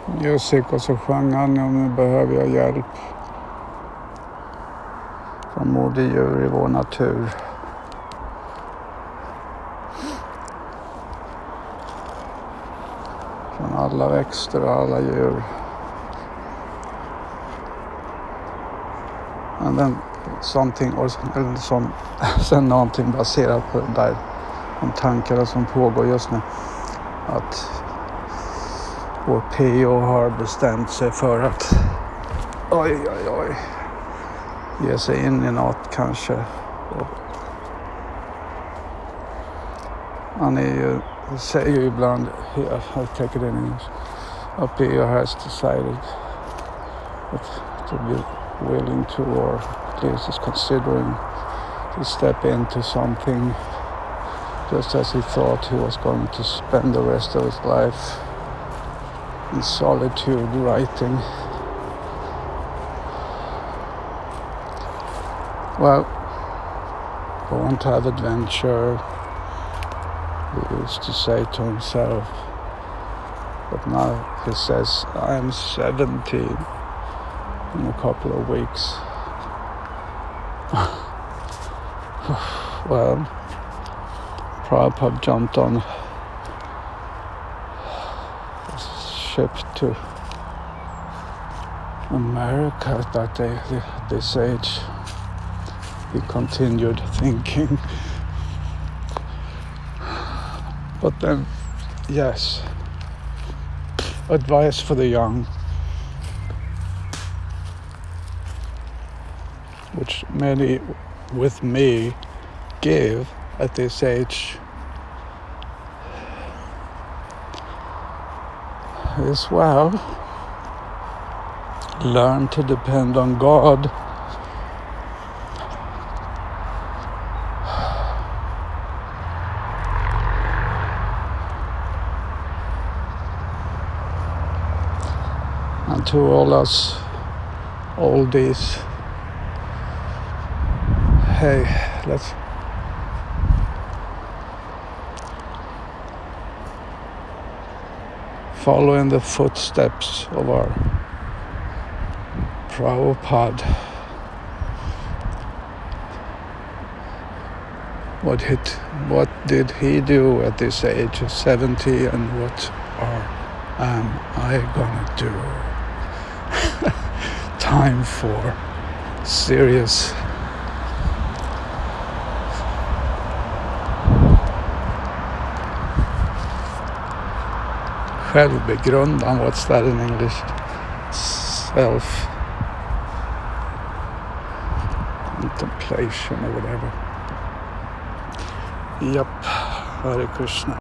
music och så sjöng han nu behöver jag hjälp från moder djur i vår natur. Från alla växter och alla djur. Men den, sen någonting baserat på det där, de tankarna som pågår just nu. Att vår PO har bestämt sig för att ge sig in i något kanske. Han är ju, säger ju ibland, I take it in English, a PO has decided to be willing to, or at least is considering to step into something just as he thought he was going to spend the rest of his life in solitude writing. Well, born to have adventure, he used to say to himself, but now he says, I'm 70 in a couple of weeks. Well, Prabhupada jumped on a ship to America that day, at this age. He continued thinking. But then, yes, advice for the young, which many with me give at this age, is, well, learn to depend on God. And to all us oldies, hey, let's follow in the footsteps of our Prabhupada. What did he do at this age of 70, and what am I gonna do? Time for serious självbegrundan, what's that in English? Self contemplation or whatever. Yep, Hare Krishna.